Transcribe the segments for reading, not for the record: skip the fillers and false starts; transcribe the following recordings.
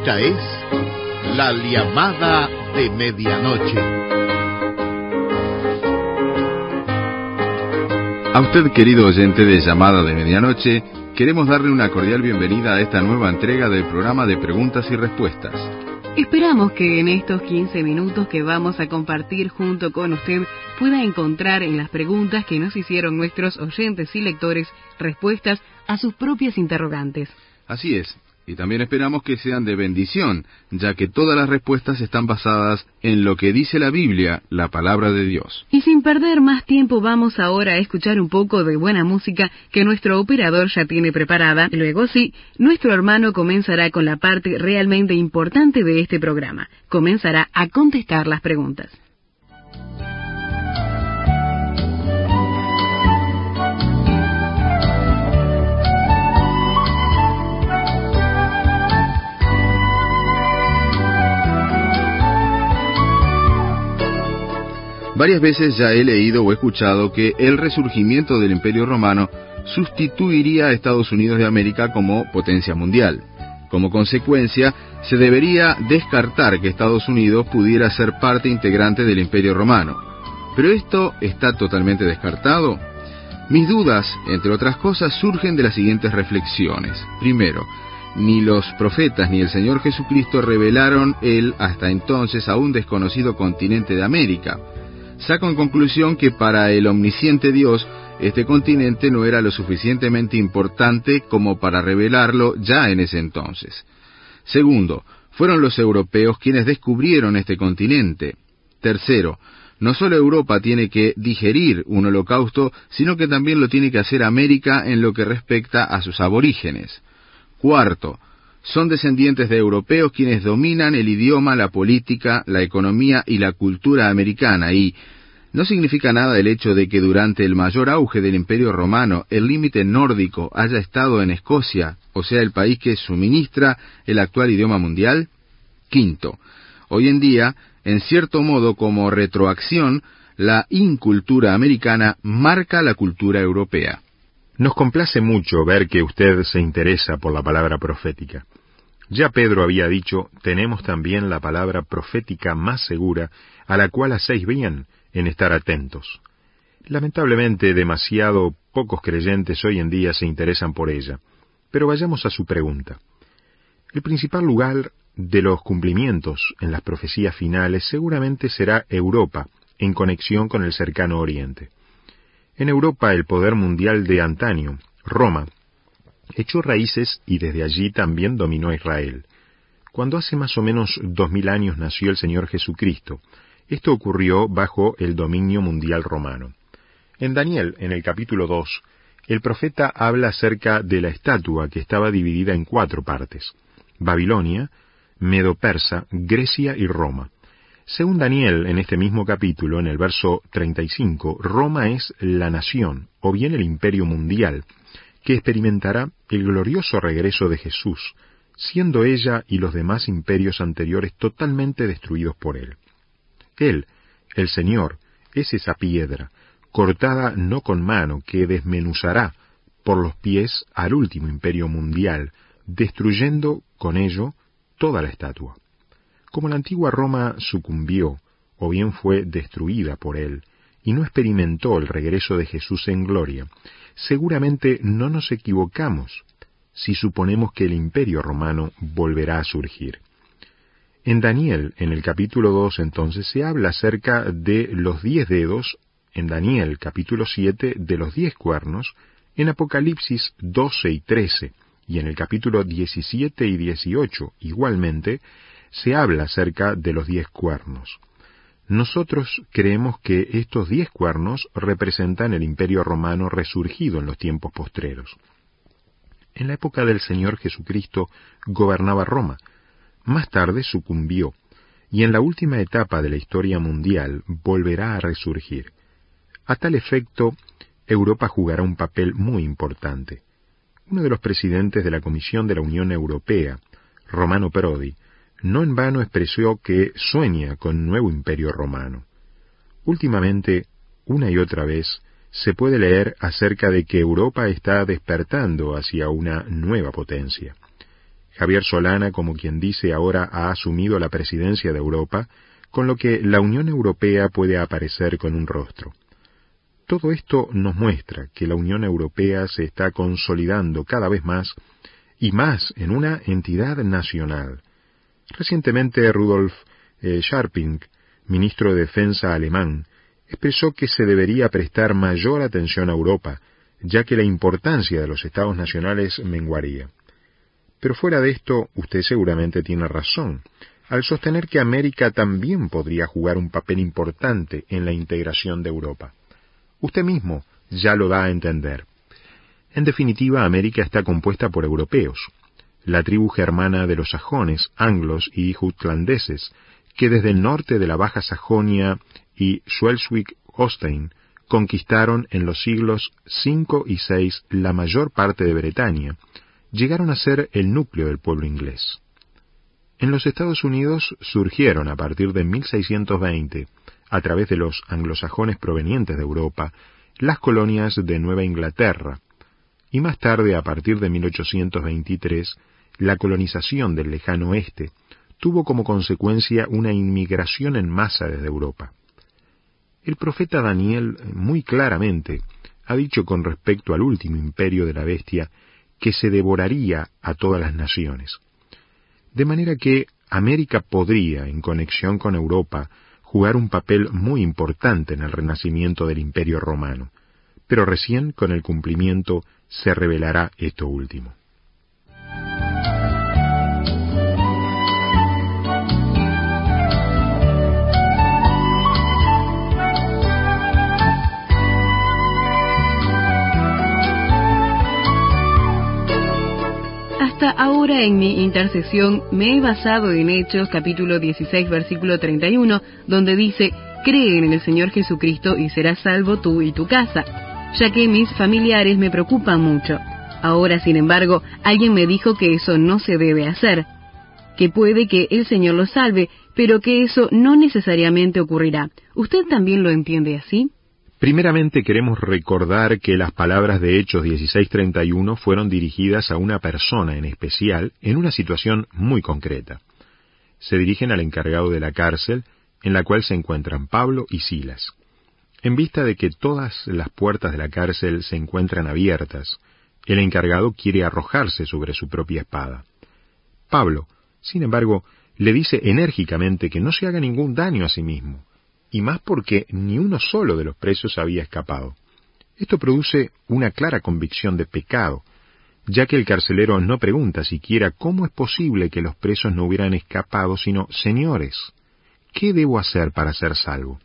Esta es La Llamada de Medianoche. A usted, querido oyente de Llamada de Medianoche, queremos darle una cordial bienvenida a esta nueva entrega del programa de preguntas y respuestas. Esperamos que en estos 15 minutos que vamos a compartir junto con usted pueda encontrar en las preguntas que nos hicieron nuestros oyentes y lectores respuestas a sus propias interrogantes. Así es, y también esperamos que sean de bendición, ya que todas las respuestas están basadas en lo que dice la Biblia, la palabra de Dios. Y sin perder más tiempo, vamos ahora a escuchar un poco de buena música que nuestro operador ya tiene preparada. Luego sí, nuestro hermano comenzará con la parte realmente importante de este programa. Comenzará a contestar las preguntas. Varias veces ya he leído o escuchado que el resurgimiento del Imperio Romano sustituiría a Estados Unidos de América como potencia mundial. Como consecuencia, se debería descartar que Estados Unidos pudiera ser parte integrante del Imperio Romano. ¿Pero esto está totalmente descartado? Mis dudas, entre otras cosas, surgen de las siguientes reflexiones. Primero, ni los profetas ni el Señor Jesucristo revelaron el hasta entonces aún desconocido continente de América. Saco en conclusión que para el omnisciente Dios, este continente no era lo suficientemente importante como para revelarlo ya en ese entonces. Segundo, fueron los europeos quienes descubrieron este continente. Tercero, no solo Europa tiene que digerir un holocausto, sino que también lo tiene que hacer América en lo que respecta a sus aborígenes. Cuarto, son descendientes de europeos quienes dominan el idioma, la política, la economía y la cultura americana, y no significa nada el hecho de que durante el mayor auge del Imperio Romano el límite nórdico haya estado en Escocia, o sea, el país que suministra el actual idioma mundial. Quinto, hoy en día, en cierto modo como retroacción, la incultura americana marca la cultura europea. Nos complace mucho ver que usted se interesa por la palabra profética. Ya Pedro había dicho, tenemos también la palabra profética más segura, a la cual hacéis bien en estar atentos. Lamentablemente, demasiado pocos creyentes hoy en día se interesan por ella. Pero vayamos a su pregunta. El principal lugar de los cumplimientos en las profecías finales seguramente será Europa, en conexión con el cercano Oriente. En Europa, el poder mundial de antaño, Roma, echó raíces y desde allí también dominó a Israel. Cuando hace más o menos 2000 años nació el Señor Jesucristo, esto ocurrió bajo el dominio mundial romano. En Daniel, en el capítulo 2, el profeta habla acerca de la estatua que estaba dividida en 4 partes: Babilonia, Medo-Persa, Grecia y Roma. Según Daniel, en este mismo capítulo, en el verso 35, Roma es la nación, o bien el imperio mundial, que experimentará el glorioso regreso de Jesús, siendo ella y los demás imperios anteriores totalmente destruidos por él. Él, el Señor, es esa piedra, cortada no con mano, que desmenuzará por los pies al último imperio mundial, destruyendo con ello toda la estatua. Como la antigua Roma sucumbió, o bien fue destruida por él, y no experimentó el regreso de Jesús en gloria, seguramente no nos equivocamos si suponemos que el imperio romano volverá a surgir. En Daniel, en el capítulo 2, entonces, se habla acerca de los 10 dedos, en Daniel, capítulo 7, de los 10 cuernos, en Apocalipsis 12 y 13, y en el capítulo 17 y 18, igualmente, se habla acerca de los 10 cuernos. Nosotros creemos que estos 10 cuernos representan el imperio romano resurgido en los tiempos postreros. En la época del Señor Jesucristo gobernaba Roma. Más tarde sucumbió, y en la última etapa de la historia mundial volverá a resurgir. A tal efecto, Europa jugará un papel muy importante. Uno de los presidentes de la Comisión de la Unión Europea, Romano Prodi, no en vano expresó que sueña con un nuevo imperio romano. Últimamente, una y otra vez, se puede leer acerca de que Europa está despertando hacia una nueva potencia. Javier Solana, como quien dice, ahora ha asumido la presidencia de Europa, con lo que la Unión Europea puede aparecer con un rostro. Todo esto nos muestra que la Unión Europea se está consolidando cada vez más y más en una entidad nacional. Recientemente Rudolf Scharping, ministro de Defensa alemán, expresó que se debería prestar mayor atención a Europa, ya que la importancia de los estados nacionales menguaría. Pero fuera de esto, usted seguramente tiene razón, al sostener que América también podría jugar un papel importante en la integración de Europa. Usted mismo ya lo da a entender. En definitiva, América está compuesta por europeos, la tribu germana de los sajones, anglos y jutlandeses, que desde el norte de la Baja Sajonia y Schleswig-Holstein conquistaron en los siglos V y VI la mayor parte de Bretaña, llegaron a ser el núcleo del pueblo inglés. En los Estados Unidos surgieron a partir de 1620, a través de los anglosajones provenientes de Europa, las colonias de Nueva Inglaterra, y más tarde, a partir de 1823, la colonización del lejano oeste tuvo como consecuencia una inmigración en masa desde Europa. El profeta Daniel muy claramente ha dicho con respecto al último imperio de la bestia que se devoraría a todas las naciones. De manera que América podría, en conexión con Europa, jugar un papel muy importante en el renacimiento del Imperio Romano, pero recién con el cumplimiento se revelará esto último. Hasta ahora en mi intercesión me he basado en Hechos capítulo 16 versículo 31, donde dice: cree en el Señor Jesucristo y serás salvo tú y tu casa, ya que mis familiares me preocupan mucho. Ahora, sin embargo, alguien me dijo que eso no se debe hacer, que puede que el Señor lo salve, pero que eso no necesariamente ocurrirá. ¿Usted también lo entiende así? Primeramente queremos recordar que las palabras de Hechos 16:31 fueron dirigidas a una persona en especial en una situación muy concreta. Se dirigen al encargado de la cárcel, en la cual se encuentran Pablo y Silas. En vista de que todas las puertas de la cárcel se encuentran abiertas, el encargado quiere arrojarse sobre su propia espada. Pablo, sin embargo, le dice enérgicamente que no se haga ningún daño a sí mismo, y más porque ni uno solo de los presos había escapado. Esto produce una clara convicción de pecado, ya que el carcelero no pregunta siquiera cómo es posible que los presos no hubieran escapado, sino: señores, ¿qué debo hacer para ser salvo?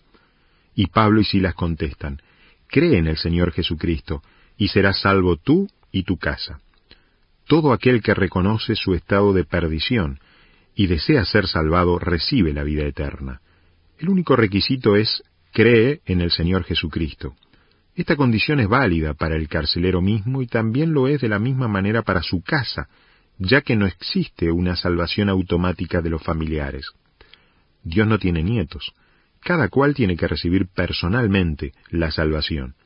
Y Pablo y Silas contestan: cree en el Señor Jesucristo, y serás salvo tú y tu casa. Todo aquel que reconoce su estado de perdición y desea ser salvado recibe la vida eterna. El único requisito es: cree en el Señor Jesucristo. Esta condición es válida para el carcelero mismo y también lo es de la misma manera para su casa, ya que no existe una salvación automática de los familiares. Dios no tiene nietos. Cada cual tiene que recibir personalmente la salvación.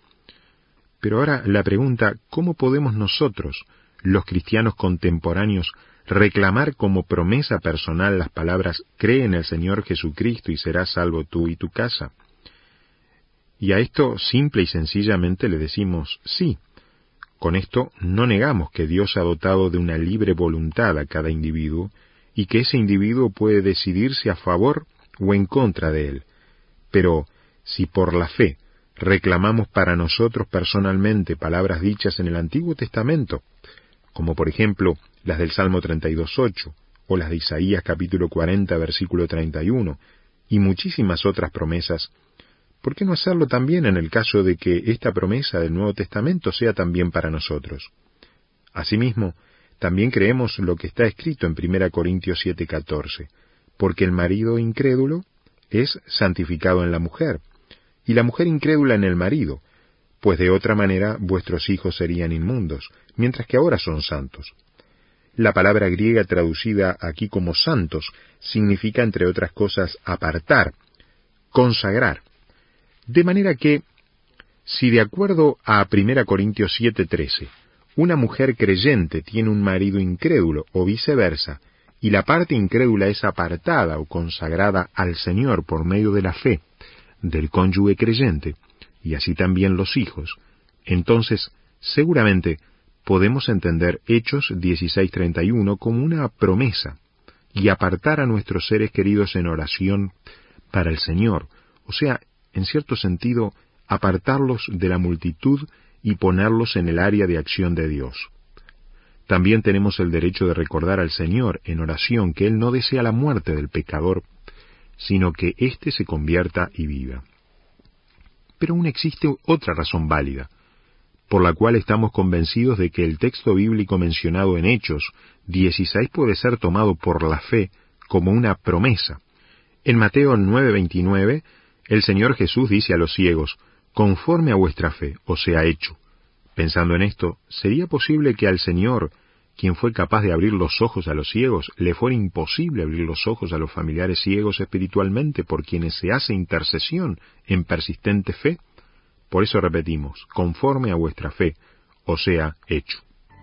Pero ahora la pregunta: ¿cómo podemos nosotros, los cristianos contemporáneos, reclamar como promesa personal las palabras «cree en el Señor Jesucristo y serás salvo tú y tu casa»? Y a esto simple y sencillamente le decimos sí. Con esto no negamos que Dios ha dotado de una libre voluntad a cada individuo y que ese individuo puede decidirse a favor o en contra de él. Pero si por la fe reclamamos para nosotros personalmente palabras dichas en el Antiguo Testamento, como por ejemplo las del Salmo 32:8, o las de Isaías capítulo 40, versículo 31, y muchísimas otras promesas, ¿por qué no hacerlo también en el caso de que esta promesa del Nuevo Testamento sea también para nosotros? Asimismo, también creemos lo que está escrito en 1 Corintios 7:14, porque el marido incrédulo es santificado en la mujer, y la mujer incrédula en el marido, pues de otra manera vuestros hijos serían inmundos, mientras que ahora son santos. La palabra griega traducida aquí como santos significa, entre otras cosas, apartar, consagrar. De manera que, si de acuerdo a 1 Corintios 7:13, una mujer creyente tiene un marido incrédulo o viceversa, y la parte incrédula es apartada o consagrada al Señor por medio de la fe del cónyuge creyente, y así también los hijos, entonces seguramente podemos entender Hechos 16:31 como una promesa, y apartar a nuestros seres queridos en oración para el Señor, o sea, en cierto sentido, apartarlos de la multitud y ponerlos en el área de acción de Dios. También tenemos el derecho de recordar al Señor en oración que Él no desea la muerte del pecador, sino que éste se convierta y viva. Pero aún existe otra razón válida, por la cual estamos convencidos de que el texto bíblico mencionado en Hechos 16 puede ser tomado por la fe como una promesa. En Mateo 9:29, el Señor Jesús dice a los ciegos, conforme a vuestra fe os sea hecho. Pensando en esto, ¿sería posible que al Señor, quien fue capaz de abrir los ojos a los ciegos, le fuera imposible abrir los ojos a los familiares ciegos espiritualmente por quienes se hace intercesión en persistente fe? Por eso repetimos, conforme a vuestra fe os sea hecho.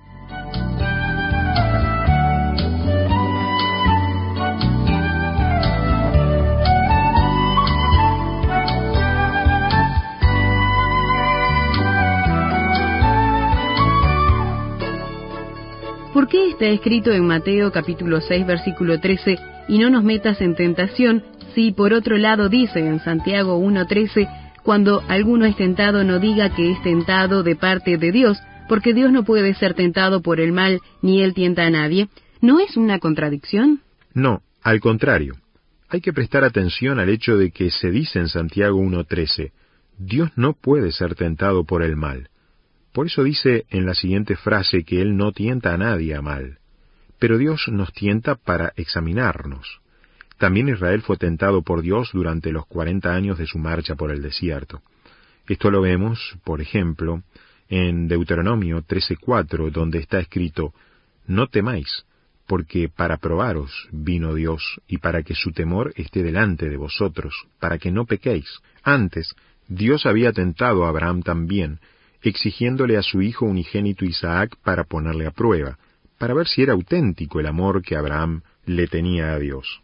¿Por qué está escrito en Mateo capítulo 6 versículo 13, y no nos metas en tentación, si por otro lado dice en Santiago 1:13, cuando alguno es tentado no diga que es tentado de parte de Dios, porque Dios no puede ser tentado por el mal, ni Él tienta a nadie? ¿No es una contradicción? No, al contrario. Hay que prestar atención al hecho de que se dice en Santiago 1:13, Dios no puede ser tentado por el mal. Por eso dice en la siguiente frase que Él no tienta a nadie a mal. Pero Dios nos tienta para examinarnos. También Israel fue tentado por Dios durante los 40 años de su marcha por el desierto. Esto lo vemos, por ejemplo, en Deuteronomio 13:4, donde está escrito, no temáis, porque para probaros vino Dios, y para que su temor esté delante de vosotros, para que no pequéis. Antes, Dios había tentado a Abraham también, exigiéndole a su hijo unigénito Isaac para ponerle a prueba, para ver si era auténtico el amor que Abraham le tenía a Dios.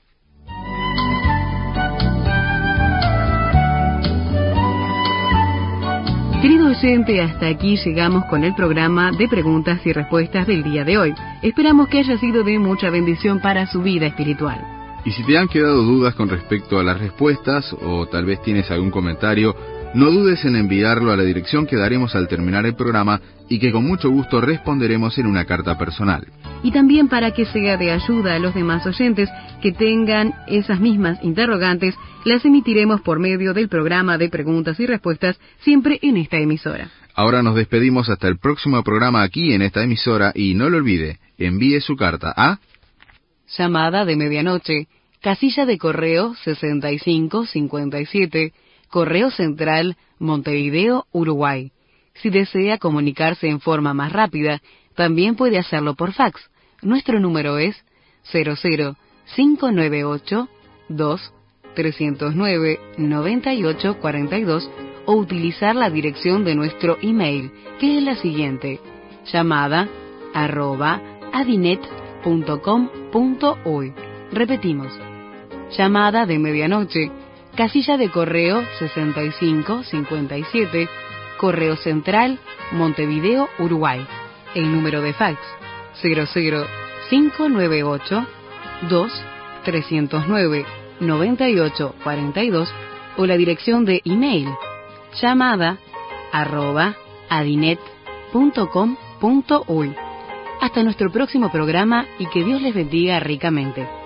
Querido oyente, hasta aquí llegamos con el programa de preguntas y respuestas del día de hoy. Esperamos que haya sido de mucha bendición para su vida espiritual. Y si te han quedado dudas con respecto a las respuestas, o tal vez tienes algún comentario, no dudes en enviarlo a la dirección que daremos al terminar el programa y que con mucho gusto responderemos en una carta personal. Y también para que sea de ayuda a los demás oyentes que tengan esas mismas interrogantes, las emitiremos por medio del programa de preguntas y respuestas, siempre en esta emisora. Ahora nos despedimos hasta el próximo programa aquí en esta emisora y no lo olvide, envíe su carta a Llamada de Medianoche, casilla de correo 6557, Correo Central, Montevideo, Uruguay. Si desea comunicarse en forma más rápida, también puede hacerlo por fax. Nuestro número es 00598-2-309-9842 o utilizar la dirección de nuestro email, que es la siguiente: llamada@adinet.com.uy. Repetimos, llamada de medianoche, casilla de correo 6557, Correo Central, Montevideo, Uruguay. El número de fax 00598-2-309-9842 o la dirección de email llamada@adinet.com.uy. Hasta nuestro próximo programa y que Dios les bendiga ricamente.